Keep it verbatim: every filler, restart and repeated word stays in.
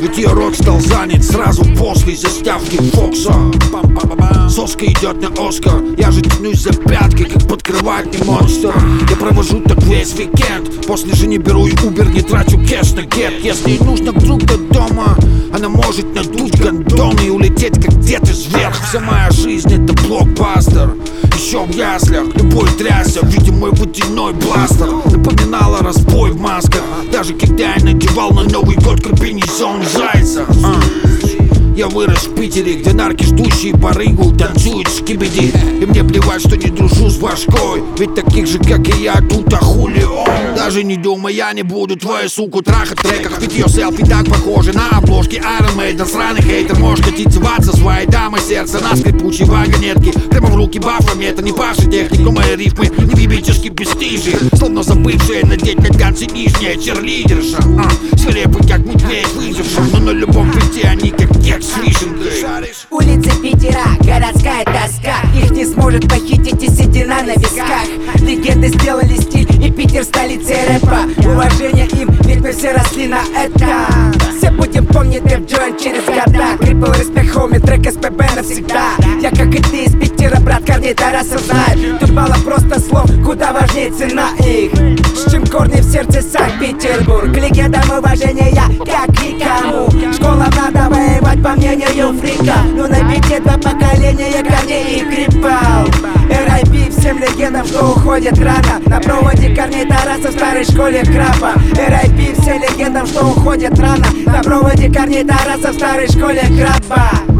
Ведь ее рот стал занят сразу после заставки Фокса. Соска идет на Оскар, я же тянусь за пятки, как подкрывательный монстр. Я провожу так весь уикенд, после же не беру и убер, не трачу кэш на гет. Если ей нужно вдруг до дома, она может надуть гондон и улететь как где-то вверх. Вся моя жизнь это блокбастер. Еще в яслях любой трясся, видя мой водяной бластер. Напоминала разбой в масках, даже когда я надевал на Новый год комбинезон зайца. а. Я вырос в Питере, где нарки, ждущие барыгу, танцуют скибиди. И мне плевать, что не дружу с башкой, ведь таких же, как и я, тут ахули он. Даже не думай, я не буду твою суку трахать в треках. Ведь ее селфи так похожи на обложки Iron Maiden. Сраный хейтер, можешь хотеть зваться своей дамой сердца на скрипучей вагонетке. Прямо в руки бафами, это не ваша техника. Мои рифмы не библически бесстижие, словно забывшие надеть на танцы нижняя черлидерша. а, Свирепый, как медведь выживший, но на любом пути они как кекс с вишенкой. Улицы Питера, городская тоска, их не сможет похитить и седина на висках. Легенды сделали стиль, и Питер столицей рэпа. Уважение им, ведь мы все росли на этом. Все будем помнить Дэв Джоин через года. Крипл, респект, хоуми, трек эс пэ бэ навсегда. Я, как и ты, из Питера, брат, корней Тараса знает. Тут мало просто слов, куда важнее цена их. С чем корни в сердце Санкт-Петербург. Легендам уважения, как никому. Школа надо воевать, по мнению фрика. Но на бите два поколения корней и крипал. эр ай пи всем легендам, что уходит рано. На проводе корней Тараса в старой школе крапа. эр ай пи всем легендам, что уходит рано. На проводе корней Тараса в старой школе крапа.